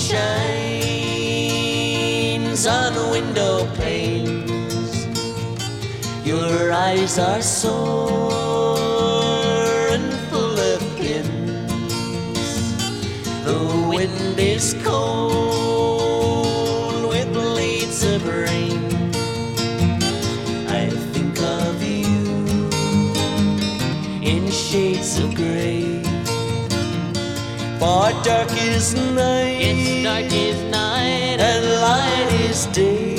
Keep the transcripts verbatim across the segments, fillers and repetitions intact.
shines on window panes. Your eyes are sore and full of pins. The wind is cold with blades of rain. I think of you in shades of grey. For dark is night, It's dark is night and light is day.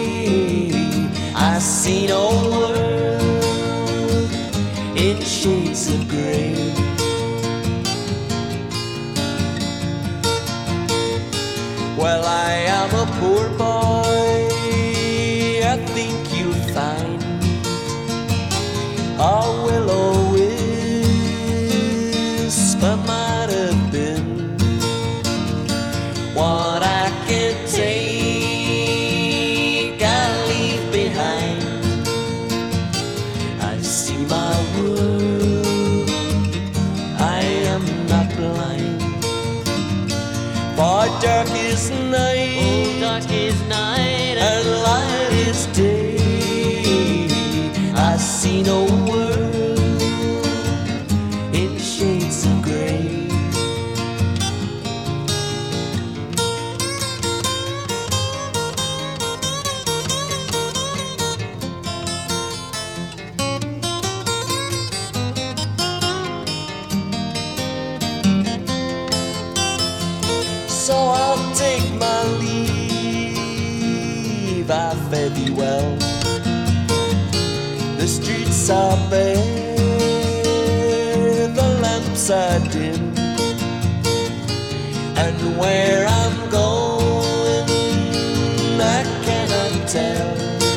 I see no world in shades of grey. Well, I am a poor boy, I think you'll find a will-o-wisp might have been what I can take, I leave behind. I see my world, I am not blind. For dark is night, Oh, dark is night and light is day. I see no world in shades of grey. So I'll take my leave, I fare thee well. The streets are bare, the lamps are dim, and where I'm going I cannot tell.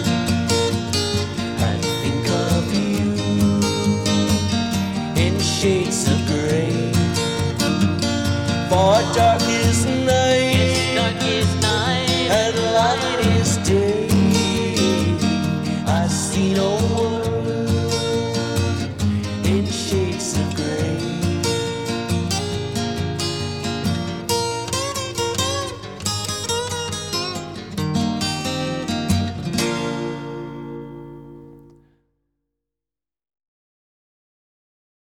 I think of you in shades of grey. For dark is